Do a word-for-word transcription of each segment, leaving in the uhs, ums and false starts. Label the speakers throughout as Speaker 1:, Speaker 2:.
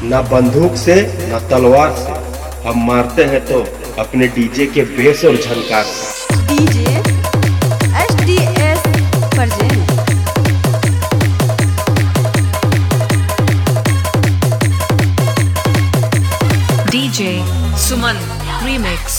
Speaker 1: ना बंदूक से ना तलवार से, हम मारते हैं तो अपने डीजे के बेस और झनकार से।
Speaker 2: DJ S D S present.
Speaker 3: DJ Suman remix.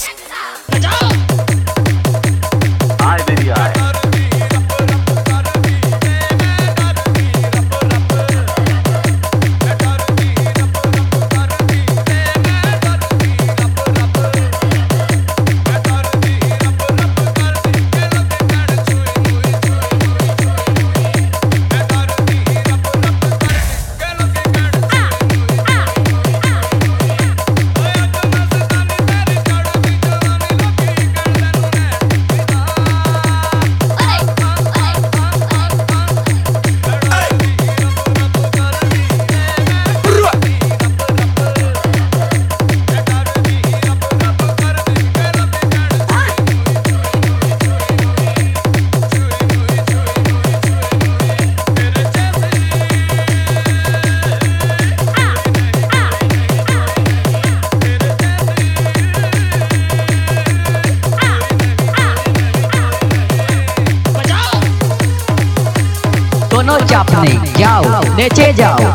Speaker 4: दोनों चापने जाओ, नीचे जाओ।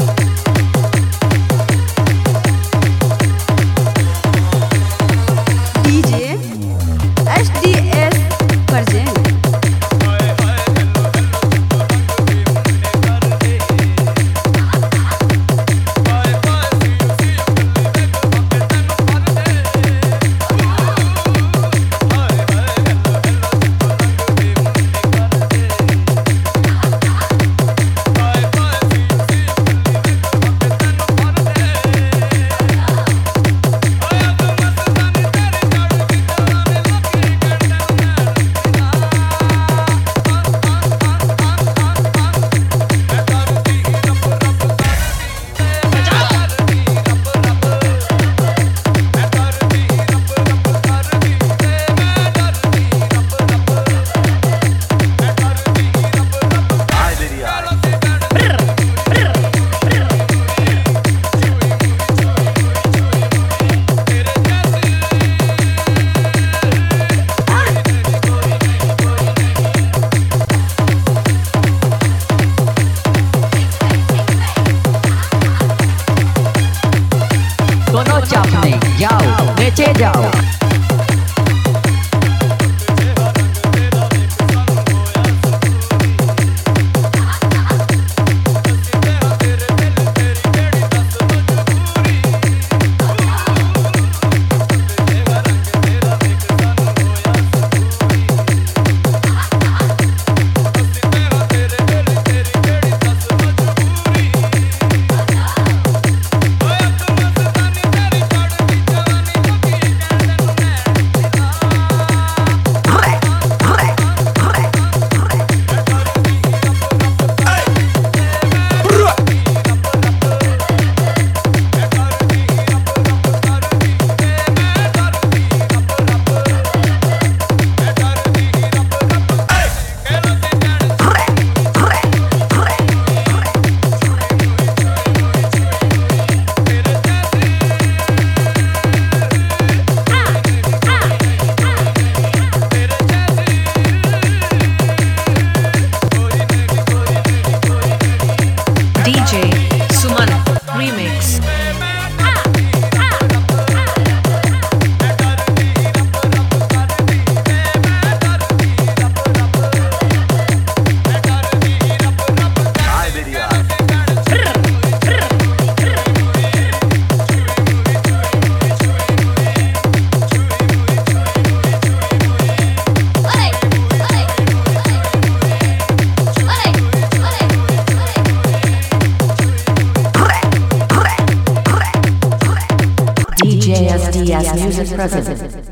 Speaker 2: DJ S D S present.
Speaker 4: दोनों चापने जाओ, नीचे जाओ।
Speaker 3: DJ Suman remix.
Speaker 4: D J S D S Music President.